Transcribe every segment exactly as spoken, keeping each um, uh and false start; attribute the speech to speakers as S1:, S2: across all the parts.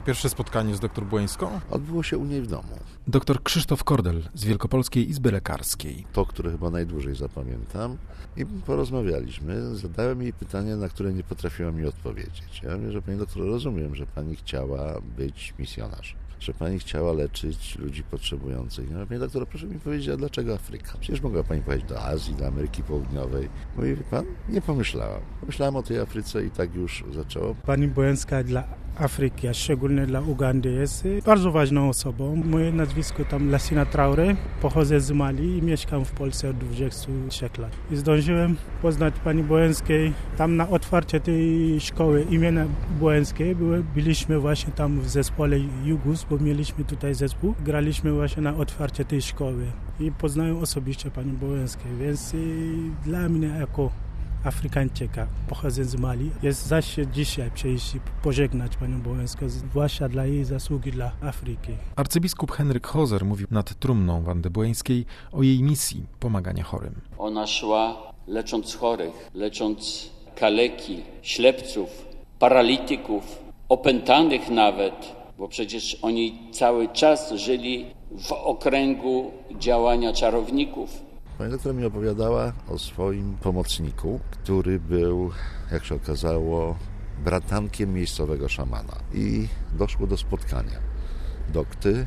S1: pierwsze spotkanie z dr Błońską?
S2: Odbyło się u niej w domu.
S1: Doktor Krzysztof Kordel z Wielkopolskiej Izby Lekarskiej.
S2: To, które chyba najdłużej zapamiętam. I porozmawialiśmy. Zadałem jej pytanie, na które nie potrafiła mi odpowiedzieć. Ja mówię, że pani doktor, rozumiem, że pani chciała być misjonarzem, że pani chciała leczyć ludzi potrzebujących. Ja mówię, pani doktor, proszę mi powiedzieć, a dlaczego Afryka? Przecież mogła pani pojechać do Azji, do Ameryki Południowej. Mówi, wie pan, nie pomyślałam. Pomyślałam o tej Afryce i tak już zaczęło.
S3: Pani Błońska dla Afryki, a szczególnie dla Ugandy, jest bardzo ważną osobą. Moje nazwisko tam Lassina Traoré, pochodzę z Mali i mieszkam w Polsce od dwudziestu trzech lat. I zdążyłem poznać pani Błońskiej. Tam na otwarcie tej szkoły imienia Błońskiej były, byliśmy właśnie tam w zespole Jugus, bo mieliśmy tutaj zespół. Graliśmy właśnie na otwarcie tej szkoły i poznałem osobiście pani Błońskiej, więc dla mnie jako Afrykańczyka, pochodzę z Mali, jest zaszczyt dzisiaj przyjść i pożegnać panią Błońską, zwłaszcza dla jej zasługi dla Afryki.
S1: Arcybiskup Henryk Hoser mówił nad trumną Wandy Błońskiej o jej misji pomagania chorym.
S4: Ona szła lecząc chorych, lecząc kaleki, ślepców, paralityków, opętanych nawet, bo przecież oni cały czas żyli w okręgu działania czarowników.
S2: Pani doktor mi opowiadała o swoim pomocniku, który był, jak się okazało, bratankiem miejscowego szamana. I doszło do spotkania dokty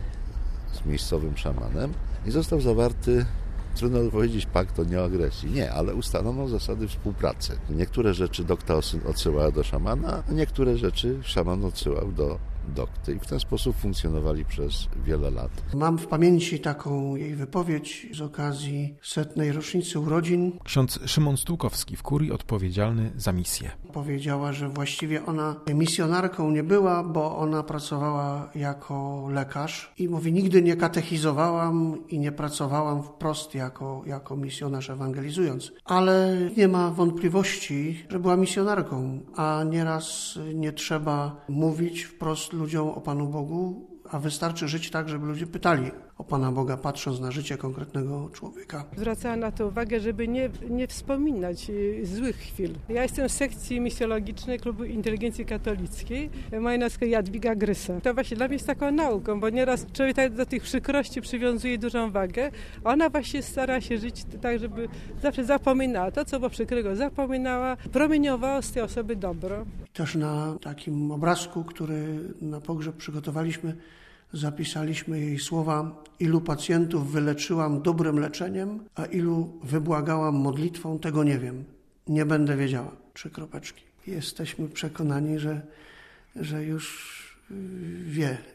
S2: z miejscowym szamanem i został zawarty, trudno powiedzieć, pakt o nieagresji. Nie, ale ustalono zasady współpracy. Niektóre rzeczy dokta odsyłała do szamana, a niektóre rzeczy szaman odsyłał do dokty i w ten sposób funkcjonowali przez wiele lat.
S5: Mam w pamięci taką jej wypowiedź z okazji setnej rocznicy urodzin.
S1: Ksiądz Szymon Stułkowski w kurii odpowiedzialny za misję.
S5: Powiedziała, że właściwie ona misjonarką nie była, bo ona pracowała jako lekarz i mówi, nigdy nie katechizowałam i nie pracowałam wprost jako, jako misjonarz ewangelizując. Ale nie ma wątpliwości, że była misjonarką, a nieraz nie trzeba mówić wprost ludziom o Panu Bogu, a wystarczy żyć tak, żeby ludzie pytali o Pana Boga, patrząc na życie konkretnego człowieka.
S6: Zwracała na to uwagę, żeby nie, nie wspominać złych chwil. Ja jestem w sekcji misjologicznej Klubu Inteligencji Katolickiej. Moja nazwa Jadwiga Grysa. To właśnie dla mnie jest taką nauką, bo nieraz człowiek tak do tych przykrości przywiązuje dużą wagę. Ona właśnie stara się żyć tak, żeby zawsze zapominała to, co było przykrego, zapominała, promieniowała z tej osoby dobro.
S5: Też na takim obrazku, który na pogrzeb przygotowaliśmy, zapisaliśmy jej słowa: ilu pacjentów wyleczyłam dobrym leczeniem, a ilu wybłagałam modlitwą, tego nie wiem. Nie będę wiedziała. Trzy kropeczki. Jesteśmy przekonani, że, że już wie,